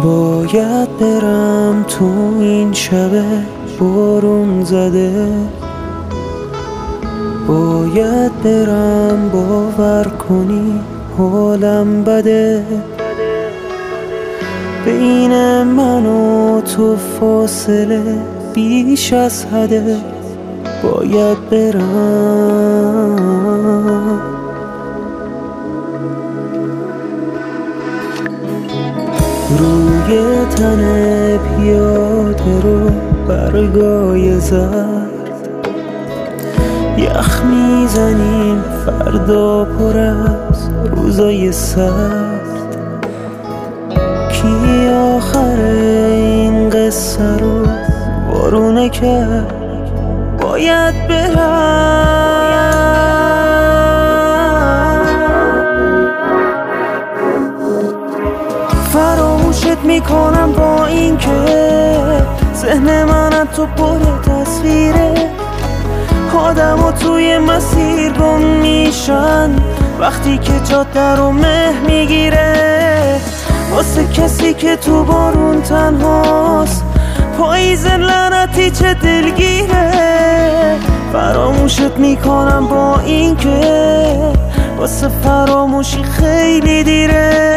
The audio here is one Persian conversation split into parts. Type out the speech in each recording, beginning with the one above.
باید برم تو این شب بارون زده، باید برم باور کنی حالم بده. بین من و تو فاصله بیش از حده، باید برم. روی تن پیاده رو برگای زرد، یخ میزنیم فردا پر از روزای سرد. کی آخر این قصه رو وارونه کرد؟ باید برم. فراموشت میکنم با این که ذهن من تو پر تصویره. آدم ها توی مسیر گم میشن وقتی که جاده رو مه میگیره. واسه کسی که تو بارون تنهاست پاییز لعنتی چه دلگیره. فراموشت میکنم با این که واسه فراموشی خیلی دیره.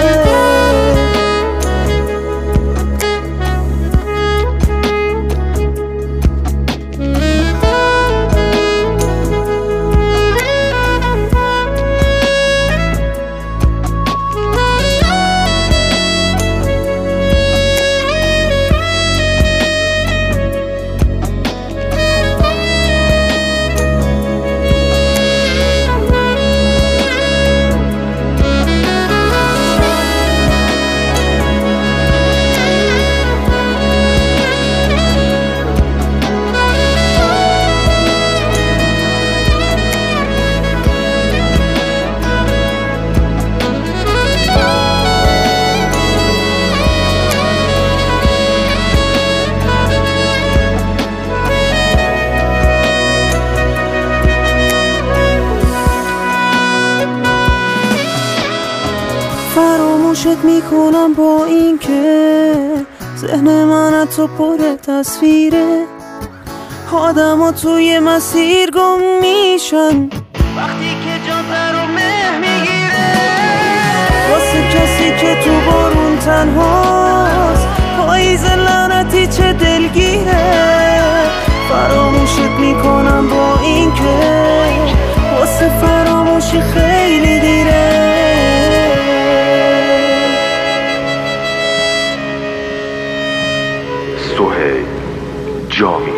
فراموشت میکنم با این که ذهن من تو پر تصویره. آدم ها توی مسیر گم میشن وقتی که جاده رو مه میگیره. واسه کسی که تو بارون تنهاست پاییز لعنتی چه دلگیره. فراموشت میکنم با این که واسه فراموشی خیلی دیره. سهیل جامی.